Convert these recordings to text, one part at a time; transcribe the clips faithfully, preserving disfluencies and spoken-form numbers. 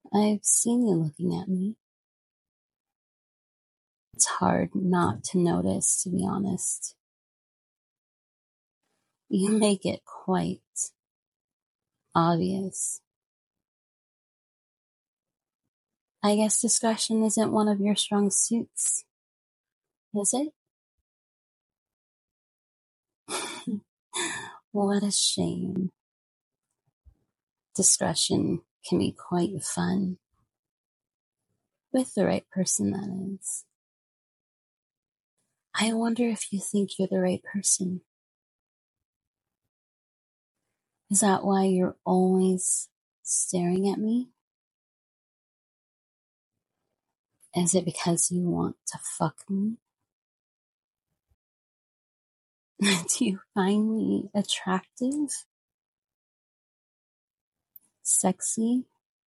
I've seen you looking at me. It's hard not to notice, to be honest. You make it quite obvious. I guess discretion isn't one of your strong suits, is it? What a shame. Discretion can be quite fun. With the right person, that is. I wonder if you think you're the right person. Is that why you're always staring at me? Is it because you want to fuck me? Do you find me attractive? Sexy?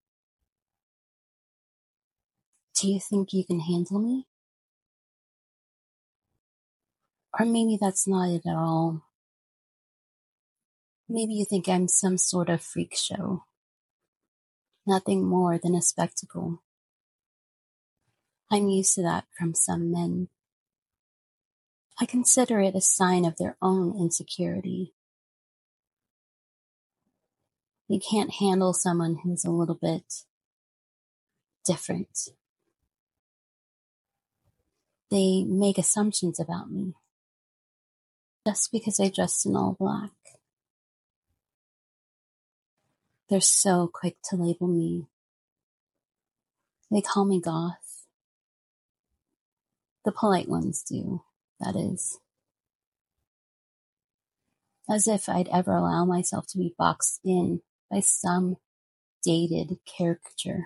Do you think you can handle me? Or maybe that's not it at all. Maybe you think I'm some sort of freak show. Nothing more than a spectacle. I'm used to that from some men. I consider it a sign of their own insecurity. They can't handle someone who's a little bit different. They make assumptions about me. Just because I dressed in all black. They're so quick to label me. They call me goth. The polite ones do, that is. As if I'd ever allow myself to be boxed in by some dated caricature.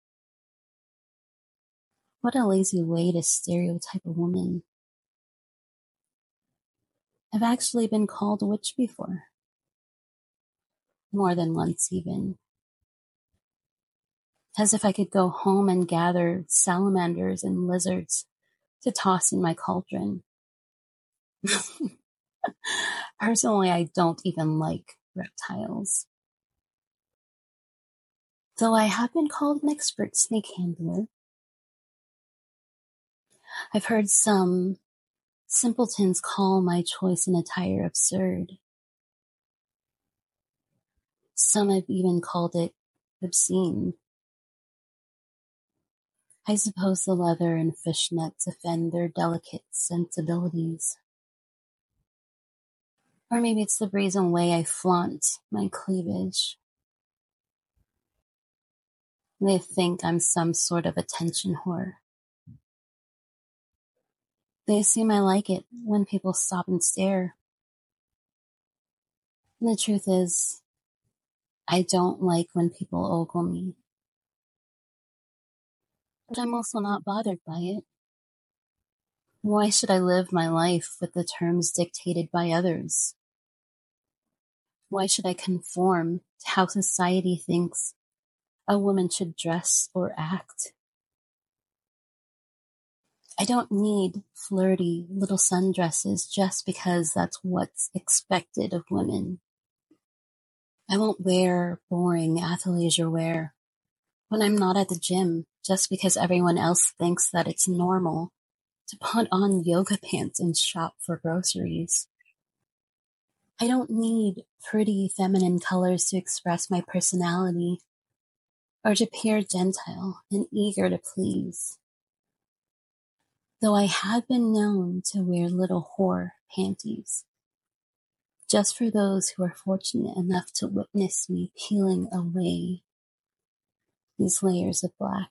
What a lazy way to stereotype a woman. I've actually been called a witch before. More than once, even. As if I could go home and gather salamanders and lizards to toss in my cauldron. Personally, I don't even like reptiles. Though I have been called an expert snake handler. I've heard some simpletons call my choice in attire absurd. Some have even called it obscene. I suppose the leather and fishnets offend their delicate sensibilities. Or maybe it's the brazen way I flaunt my cleavage. They think I'm some sort of attention whore. They assume I like it when people stop and stare. And the truth is, I don't like when people ogle me. But I'm also not bothered by it. Why should I live my life with the terms dictated by others? Why should I conform to how society thinks a woman should dress or act? I don't need flirty little sundresses just because that's what's expected of women. I won't wear boring athleisure wear when I'm not at the gym just because everyone else thinks that it's normal to put on yoga pants and shop for groceries. I don't need pretty feminine colors to express my personality or to appear gentile and eager to please. Though I have been known to wear little whore panties, just for those who are fortunate enough to witness me peeling away these layers of black.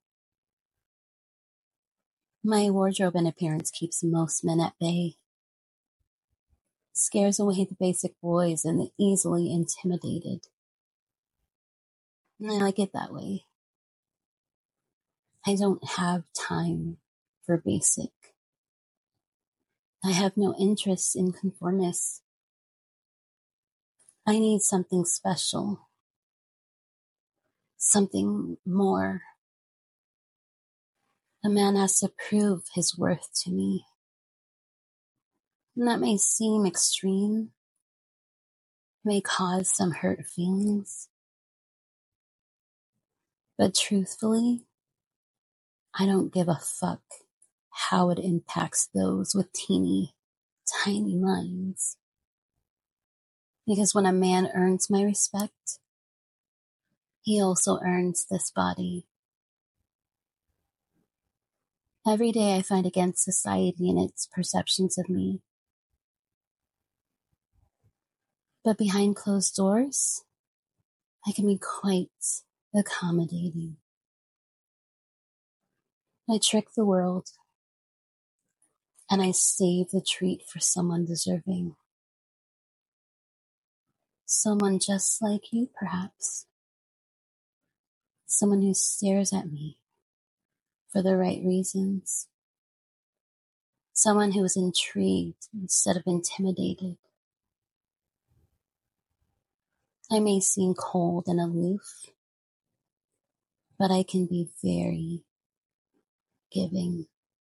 My wardrobe and appearance keeps most men at bay, scares away the basic boys and the easily intimidated. And I like it that way. I don't have time for basic. I have no interest in conformists. I need something special. Something more. A man has to prove his worth to me. And that may seem extreme, may cause some hurt feelings. But truthfully, I don't give a fuck how it impacts those with teeny, tiny minds. Because when a man earns my respect, he also earns this body. Every day I fight against society and its perceptions of me. But behind closed doors, I can be quite accommodating. I trick the world, and I save the treat for someone deserving. Someone just like you, perhaps. Someone who stares at me for the right reasons. Someone who is intrigued instead of intimidated. I may seem cold and aloof, but I can be very giving.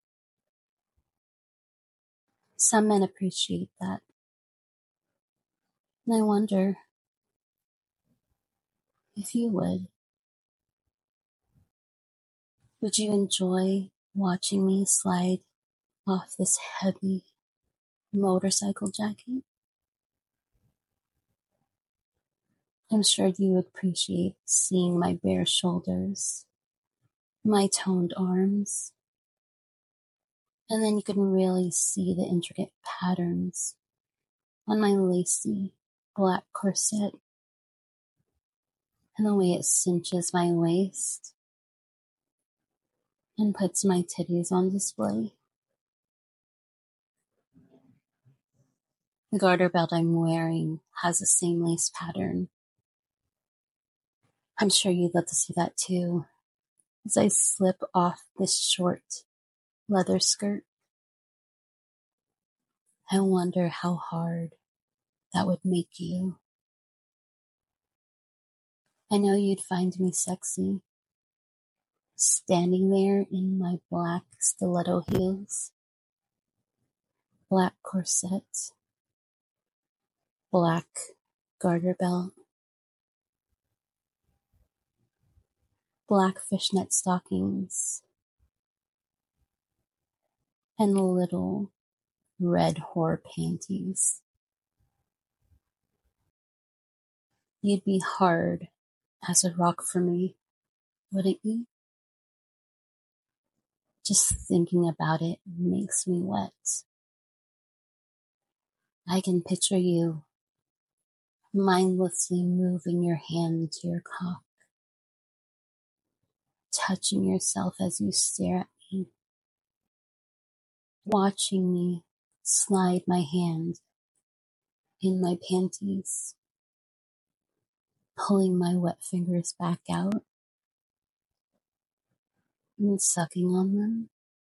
Some men appreciate that. And I wonder if you would. Would you enjoy watching me slide off this heavy motorcycle jacket? I'm sure you would appreciate seeing my bare shoulders, my toned arms, and then you can really see the intricate patterns on my lacy black corset and the way it cinches my waist and puts my titties on display. The garter belt I'm wearing has the same lace pattern. I'm sure you'd love to see that too, as I slip off this short leather skirt. I wonder how hard that would make you. I know you'd find me sexy, standing there in my black stiletto heels, black corset, black garter belt, black fishnet stockings, and little red whore panties. You'd be hard as a rock for me, wouldn't you? Just thinking about it makes me wet. I can picture you mindlessly moving your hand into your cock, touching yourself as you stare at me, watching me slide my hand in my panties, pulling my wet fingers back out and sucking on them.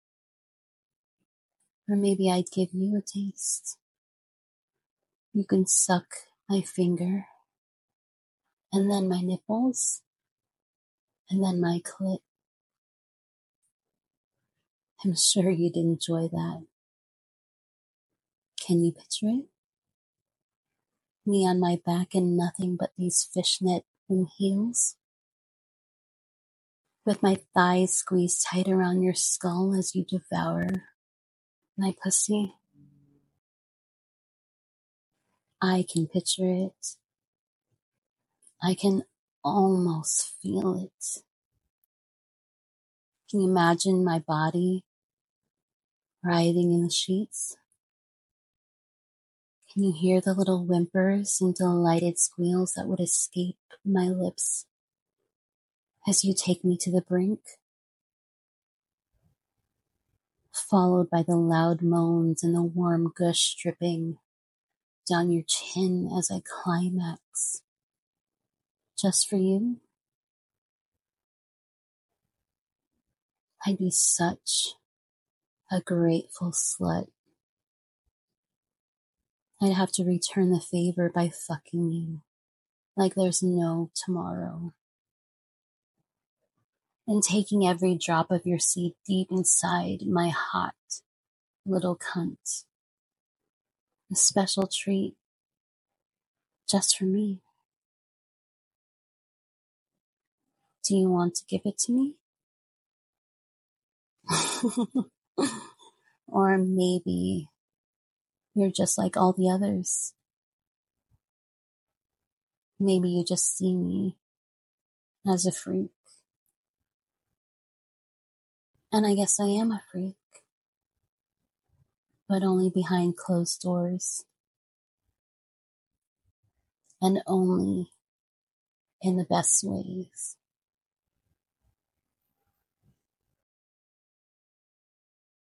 Or maybe I'd give you a taste. You can suck my finger, and then my nipples, and then my clit. I'm sure you'd enjoy that. Can you picture it? Me on my back in nothing but these fishnet and heels, with my thighs squeezed tight around your skull as you devour my pussy. I can picture it. I can almost feel it. Can you imagine my body writhing in the sheets? Can you hear the little whimpers and delighted squeals that would escape my lips as you take me to the brink? Followed by the loud moans and the warm gush dripping down your chin as I climax. Just for you? I'd be such a grateful slut. I'd have to return the favor by fucking you like there's no tomorrow. And taking every drop of your seed deep inside my hot little cunt. A special treat just for me. Do you want to give it to me? Or maybe you're just like all the others. Maybe you just see me as a freak. And I guess I am a freak, but only behind closed doors. And only in the best ways.